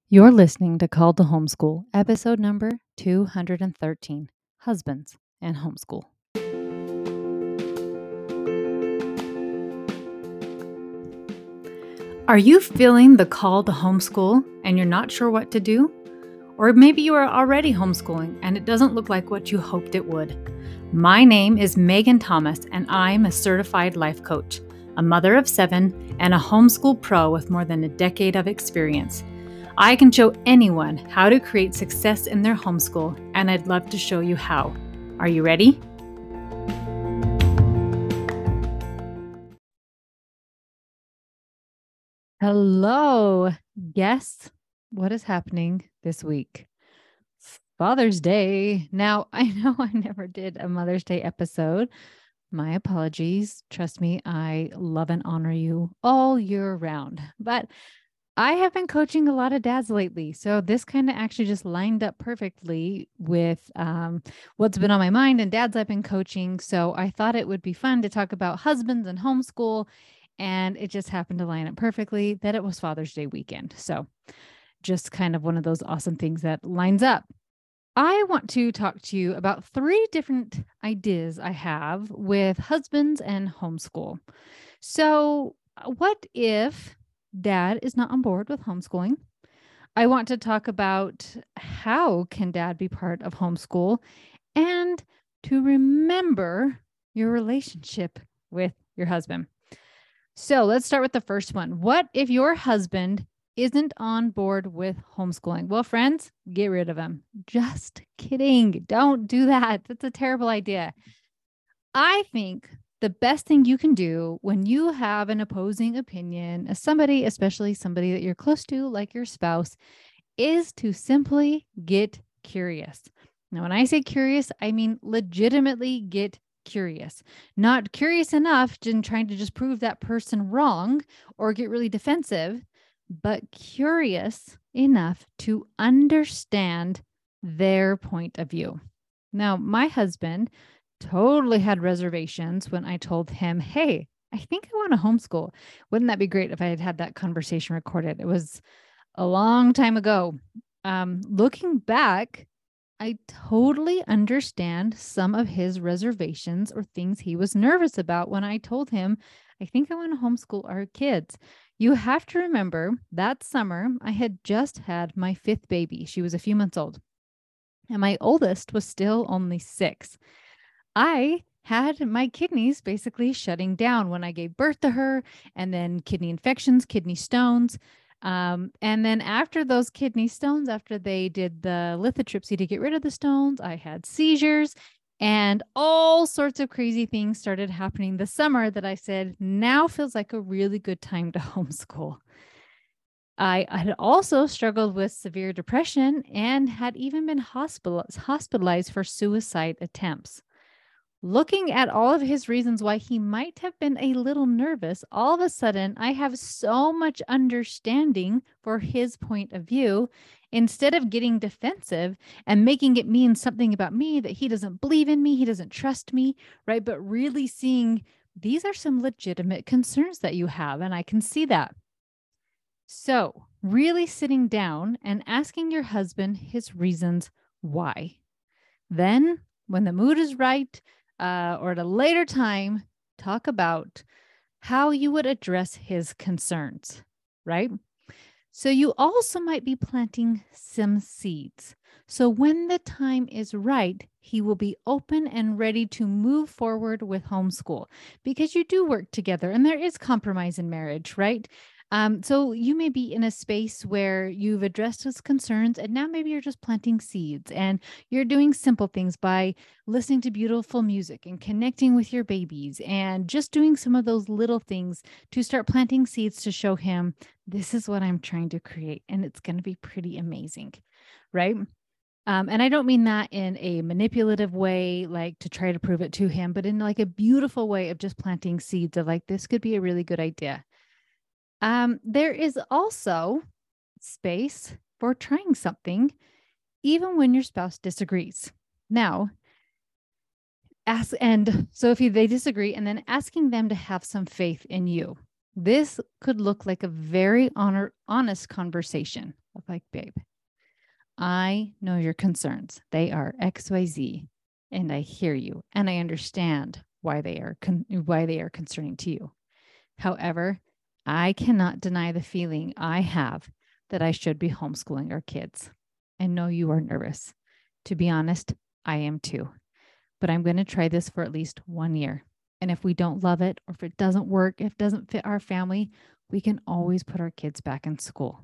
You're listening to Called to Homeschool, episode number 213, Husbands and Homeschool. Are you feeling the call to homeschool and you're not sure what to do? Or maybe you are already homeschooling and it doesn't look like what you hoped it would. My name is Megan Thomas and I'm a certified life coach, a mother of 7, and a homeschool pro with more than a decade of experience. I can show anyone how to create success in their homeschool, and I'd love to show you how. Are you ready? Hello. Guess what is happening this week? Father's Day. Now, I know I never did a Mother's Day episode. My apologies. Trust me, I love and honor you all year round. But I have been coaching a lot of dads lately. So this kind of actually just lined up perfectly with what's been on my mind and dads I've been coaching. So I thought it would be fun to talk about husbands and homeschool. And it just happened to line up perfectly that it was Father's Day weekend. So just kind of one of those awesome things that lines up. I want to talk to you about 3 different ideas I have with husbands and homeschool. So what if dad is not on board with homeschooling? I want to talk about how can dad be part of homeschool and to remember your relationship with your husband. So let's start with the first one. What if your husband isn't on board with homeschooling? Well, friends, get rid of him. Just kidding. Don't do that. That's a terrible idea. I think the best thing you can do when you have an opposing opinion as somebody, especially somebody that you're close to, like your spouse, is to simply get curious. Now, when I say curious, I mean legitimately get curious, not curious enough to trying to just prove that person wrong or get really defensive, but curious enough to understand their point of view. Now, my husband totally had reservations when I told him, hey, I think I want to homeschool. Wouldn't that be great if I had that conversation recorded? It was a long time ago. Looking back, I totally understand some of his reservations or things he was nervous about when I told him, I think I want to homeschool our kids. You have to remember that summer, I had just had my 5th baby. She was a few months old, and my oldest was still only 6. I had my kidneys basically shutting down when I gave birth to her, and then kidney infections, kidney stones. And then after those kidney stones, after they did the lithotripsy to get rid of the stones, I had seizures and all sorts of crazy things started happening this summer that I said, now feels like a really good time to homeschool. I had also struggled with severe depression and had even been hospitalized for suicide attempts. Looking at all of his reasons why he might have been a little nervous, all of a sudden, I have so much understanding for his point of view. Instead of getting defensive and making it mean something about me that he doesn't believe in me, he doesn't trust me, right? But really seeing these are some legitimate concerns that you have, and I can see that. So, really sitting down and asking your husband his reasons why. Then, when the mood is right, or at a later time, talk about how you would address his concerns, right? So you also might be planting some seeds. So when the time is right, he will be open and ready to move forward with homeschool because you do work together and there is compromise in marriage, right? So you may be in a space where you've addressed his concerns and now maybe you're just planting seeds and you're doing simple things by listening to beautiful music and connecting with your babies and just doing some of those little things to start planting seeds to show him this is what I'm trying to create and it's going to be pretty amazing, right? And I don't mean that in a manipulative way, like to try to prove it to him, but in like a beautiful way of just planting seeds of like, this could be a really good idea. There is also space for trying something, even when your spouse disagrees. Now, so if they disagree, and then asking them to have some faith in you. This could look like a very honest conversation. I'm like, babe, I know your concerns. They are XYZ, and I hear you, and I understand why they are concerning to you. However, I cannot deny the feeling I have that I should be homeschooling our kids. I know you are nervous. To be honest, I am too. But I'm going to try this for at least 1 year. And if we don't love it, or if it doesn't work, if it doesn't fit our family, we can always put our kids back in school.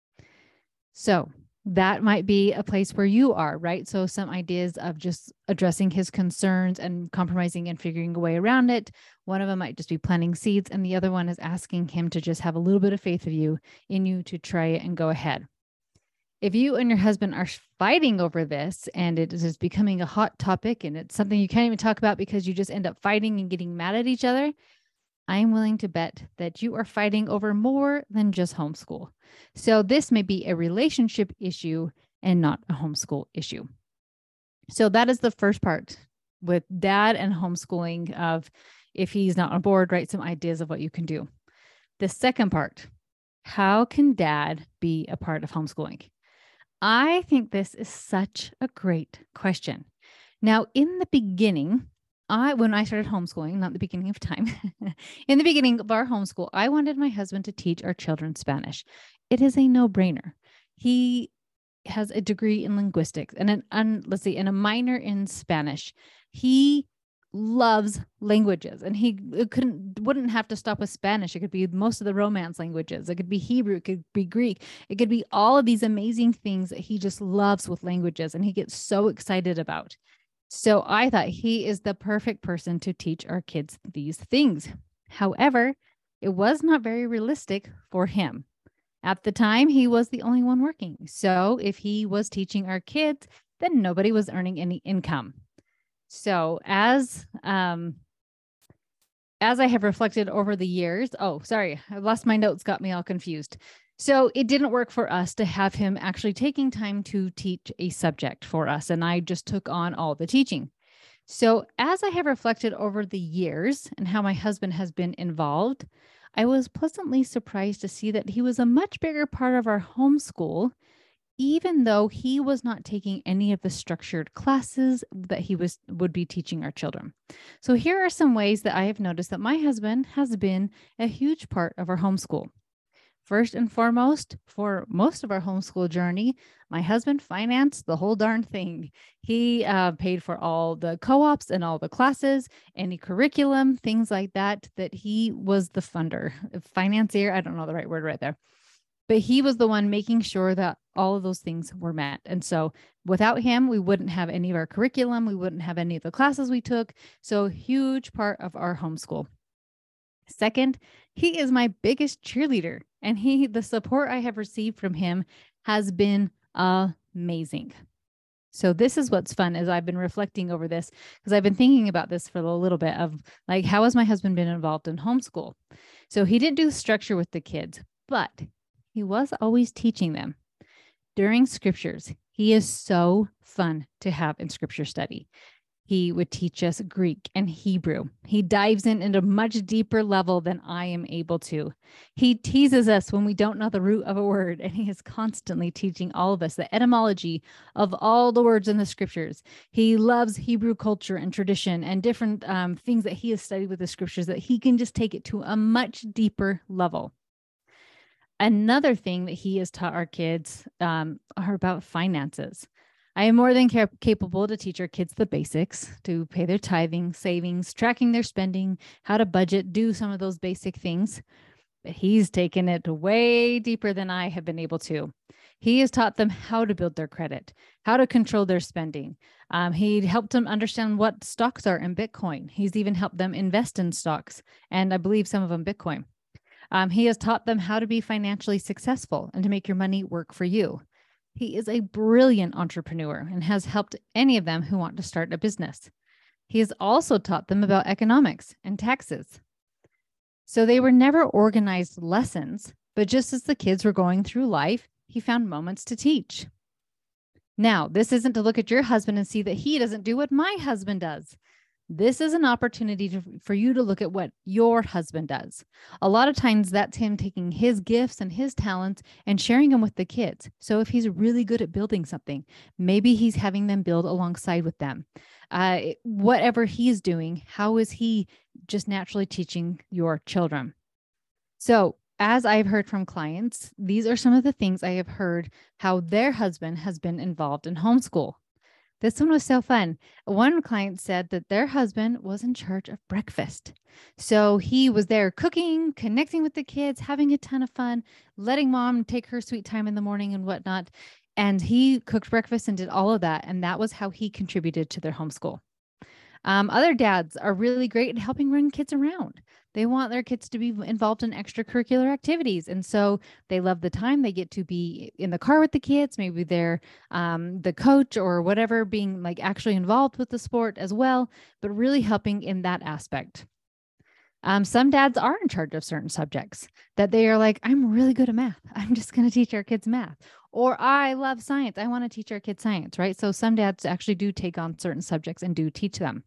So that might be a place where you are, right? So some ideas of just addressing his concerns and compromising and figuring a way around it. One of them might just be planting seeds, and the other one is asking him to just have a little bit of faith in you to try it and go ahead. If you and your husband are fighting over this and it is becoming a hot topic and it's something you can't even talk about because you just end up fighting and getting mad at each other, I'm willing to bet that you are fighting over more than just homeschool. So this may be a relationship issue and not a homeschool issue. So that is the first part with dad and homeschooling of, if he's not on board, write some ideas of what you can do. The second part, how can dad be a part of homeschooling? I think this is such a great question. Now, in the beginning, when I started homeschooling, not the beginning of time, in the beginning of our homeschool, I wanted my husband to teach our children Spanish. It is a no-brainer. He has a degree in linguistics and and a minor in Spanish. He loves languages, and he wouldn't have to stop with Spanish. It could be most of the Romance languages. It could be Hebrew. It could be Greek. It could be all of these amazing things that he just loves with languages, and he gets so excited about. So I thought he is the perfect person to teach our kids these things. However, it was not very realistic for him. At the time, he was the only one working. So if he was teaching our kids, then nobody was earning any income. So as I have reflected over the years, I lost my notes, got me all confused. So it didn't work for us to have him actually taking time to teach a subject for us. And I just took on all the teaching. So as I have reflected over the years and how my husband has been involved, I was pleasantly surprised to see that he was a much bigger part of our homeschool, even though he was not taking any of the structured classes that he would be teaching our children. So here are some ways that I have noticed that my husband has been a huge part of our homeschool. First and foremost, for most of our homeschool journey, my husband financed the whole darn thing. He paid for all the co-ops and all the classes, any curriculum, things like that he was the funder, financier. I don't know the right word right there. But he was the one making sure that all of those things were met. And so without him, we wouldn't have any of our curriculum. We wouldn't have any of the classes we took. So huge part of our homeschool. Second, he is my biggest cheerleader, and the support I have received from him has been amazing. So this is what's fun as I've been reflecting over this, because I've been thinking about this for a little bit of like, how has my husband been involved in homeschool? So he didn't do structure with the kids, but he was always teaching them. During scriptures, he is so fun to have in scripture study. He would teach us Greek and Hebrew. He dives in at a much deeper level than I am able to. He teases us when we don't know the root of a word, and he is constantly teaching all of us the etymology of all the words in the scriptures. He loves Hebrew culture and tradition and different things that he has studied with the scriptures, that he can just take it to a much deeper level. Another thing that he has taught our kids are about finances. I am more than capable to teach our kids the basics, to pay their tithing, savings, tracking their spending, how to budget, do some of those basic things. But he's taken it way deeper than I have been able to. He has taught them how to build their credit, how to control their spending. He helped them understand what stocks are in Bitcoin. He's even helped them invest in stocks, and I believe some of them Bitcoin. He has taught them how to be financially successful and to make your money work for you. He is a brilliant entrepreneur and has helped any of them who want to start a business. He has also taught them about economics and taxes. So they were never organized lessons, but just as the kids were going through life, he found moments to teach. Now, this isn't to look at your husband and see that he doesn't do what my husband does. This is an opportunity for you to look at what your husband does. A lot of times that's him taking his gifts and his talents and sharing them with the kids. So if he's really good at building something, maybe he's having them build alongside with them. Whatever he's doing, how is he just naturally teaching your children? So as I've heard from clients, these are some of the things I have heard how their husband has been involved in homeschool. This one was so fun. One client said that their husband was in charge of breakfast. So he was there cooking, connecting with the kids, having a ton of fun, letting mom take her sweet time in the morning and whatnot. And he cooked breakfast and did all of that. And that was how he contributed to their homeschool. Other dads are really great at helping run kids around. They want their kids to be involved in extracurricular activities. And so they love the time they get to be in the car with the kids. Maybe they're the coach or whatever, being like actually involved with the sport as well, but really helping in that aspect. Some dads are in charge of certain subjects that they are like, I'm really good at math. I'm just going to teach our kids math. Or I love science. I want to teach our kids science, right? So some dads actually do take on certain subjects and do teach them.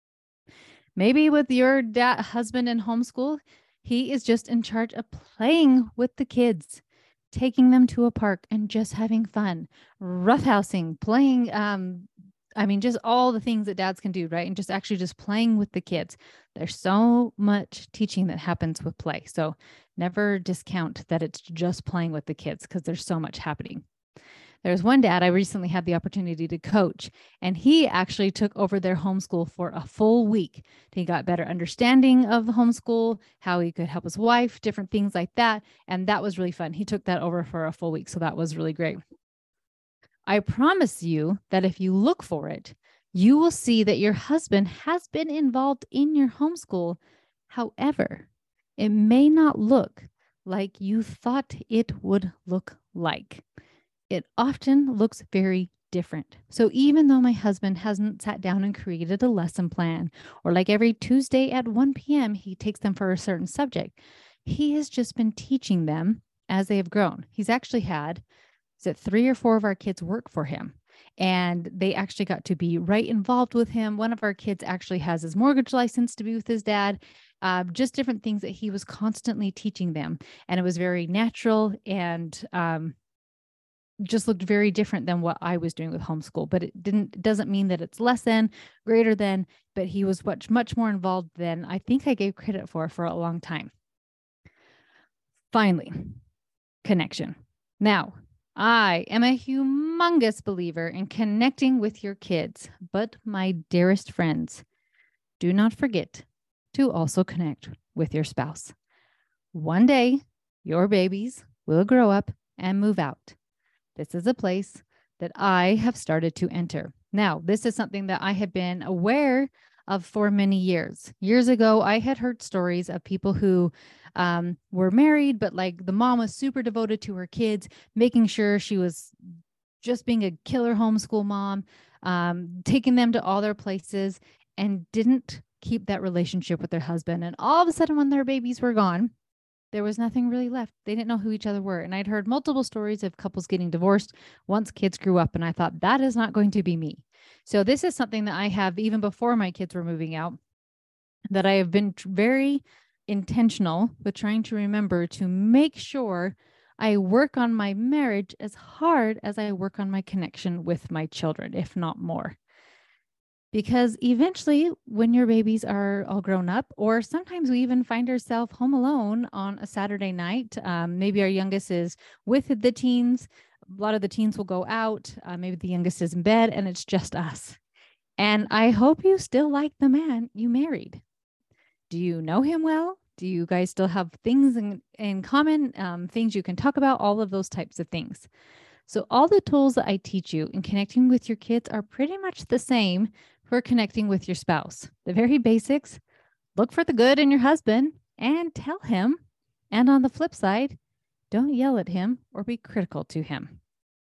Maybe with your husband in homeschool, he is just in charge of playing with the kids, taking them to a park and just having fun, roughhousing, playing, just all the things that dads can do, right? And just actually just playing with the kids. There's so much teaching that happens with play. So never discount that it's just playing with the kids because there's so much happening. There's one dad I recently had the opportunity to coach, and he actually took over their homeschool for a full week. He got better understanding of the homeschool, how he could help his wife, different things like that. And that was really fun. He took that over for a full week. So that was really great. I promise you that if you look for it, you will see that your husband has been involved in your homeschool. However, it may not look like you thought it would look like. It often looks very different. So even though my husband hasn't sat down and created a lesson plan, or like every Tuesday at 1 p.m., he takes them for a certain subject, he has just been teaching them as they have grown. He's actually had, 3 or 4 of our kids work for him, and they actually got to be right involved with him. One of our kids actually has his mortgage license to be with his dad, just different things that he was constantly teaching them. And it was very natural and just looked very different than what I was doing with homeschool, but it doesn't mean that it's less than, greater than, but he was much more involved than I think I gave credit for a long time. Finally, connection. Now, I am a humongous believer in connecting with your kids, but my dearest friends, do not forget to also connect with your spouse. One day, your babies will grow up and move out. This is a place that I have started to enter. Now, this is something that I have been aware of for many years. Years ago, I had heard stories of people who were married, but like the mom was super devoted to her kids, making sure she was just being a killer homeschool mom, taking them to all their places, and didn't keep that relationship with their husband. And all of a sudden, when their babies were gone, there was nothing really left. They didn't know who each other were. And I'd heard multiple stories of couples getting divorced once kids grew up. And I thought, that is not going to be me. So this is something that I have, even before my kids were moving out, that I have been very intentional with trying to remember to make sure I work on my marriage as hard as I work on my connection with my children, if not more. Because eventually, when your babies are all grown up, or sometimes we even find ourselves home alone on a Saturday night, maybe our youngest is with the teens. A lot of the teens will go out. Maybe the youngest is in bed and it's just us. And I hope you still like the man you married. Do you know him well? Do you guys still have things in common, things you can talk about, all of those types of things? So all the tools that I teach you in connecting with your kids are pretty much the same for connecting with your spouse. The very basics: look for the good in your husband and tell him. And on the flip side, don't yell at him or be critical to him.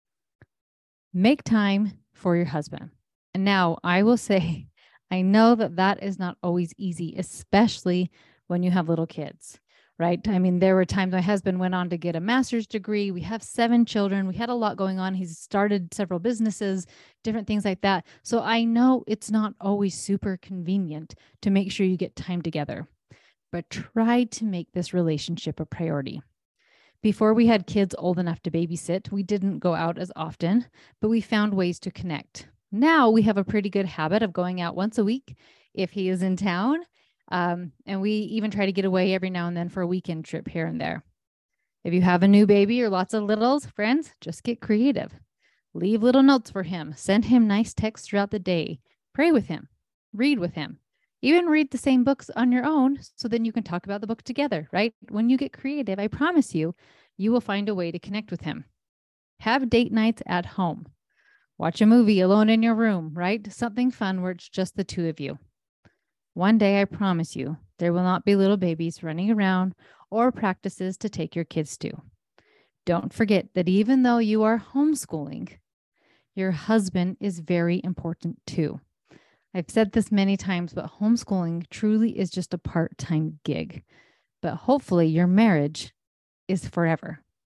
Make time for your husband. And now I will say, I know that that is not always easy, especially when you have little kids, right? I mean, there were times my husband went on to get a master's degree. We have 7 children. We had a lot going on. He's started several businesses, different things like that. So I know it's not always super convenient to make sure you get time together, but try to make this relationship a priority. Before we had kids old enough to babysit, we didn't go out as often, but we found ways to connect. Now we have a pretty good habit of going out once a week if he is in town. And we even try to get away every now and then for a weekend trip here and there. If you have a new baby or lots of littles, friends, just get creative. Leave little notes for him. Send him nice texts throughout the day. Pray with him. Read with him. Even read the same books on your own so then you can talk about the book together, right? When you get creative, I promise you, you will find a way to connect with him. Have date nights at home. Watch a movie alone in your room, right? Something fun where it's just the two of you. One day, I promise you, there will not be little babies running around or practices to take your kids to. Don't forget that even though you are homeschooling, your husband is very important too. I've said this many times, but homeschooling truly is just a part-time gig. But hopefully your marriage is forever.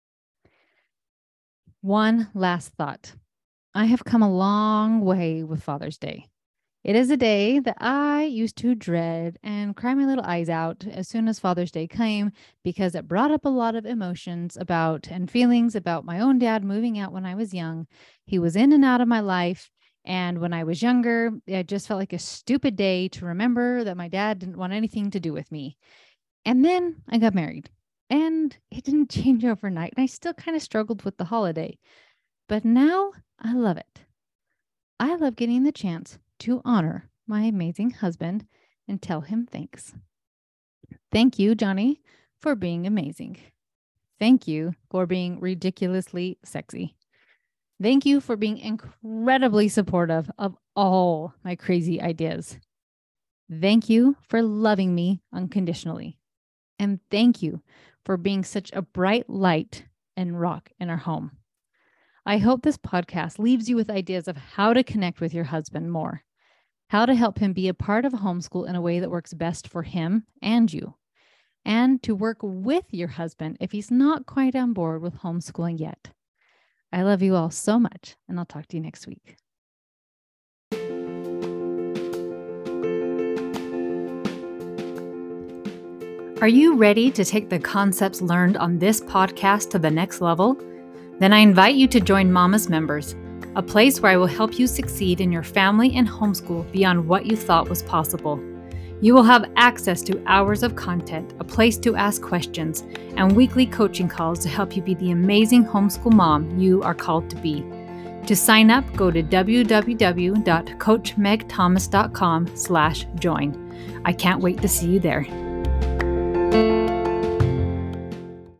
One last thought. I have come a long way with Father's Day. It is a day that I used to dread and cry my little eyes out as soon as Father's Day came because it brought up a lot of emotions about and feelings about my own dad moving out when I was young. He was in and out of my life. And when I was younger, it just felt like a stupid day to remember that my dad didn't want anything to do with me. And then I got married and it didn't change overnight. And I still kind of struggled with the holiday. But now I love it. I love getting the chance to honor my amazing husband and tell him thanks. Thank you, Johnny, for being amazing. Thank you for being ridiculously sexy. Thank you for being incredibly supportive of all my crazy ideas. Thank you for loving me unconditionally. And thank you for being such a bright light and rock in our home. I hope this podcast leaves you with ideas of how to connect with your husband more, how to help him be a part of homeschool in a way that works best for him and you, and to work with your husband if he's not quite on board with homeschooling yet. I love you all so much, and I'll talk to you next week. Are you ready to take the concepts learned on this podcast to the next level? Then I invite you to join Mama's Members, a place where I will help you succeed in your family and homeschool beyond what you thought was possible. You will have access to hours of content, a place to ask questions, and weekly coaching calls to help you be the amazing homeschool mom you are called to be. To sign up, go to www.coachmegthomas.com/join. I can't wait to see you there.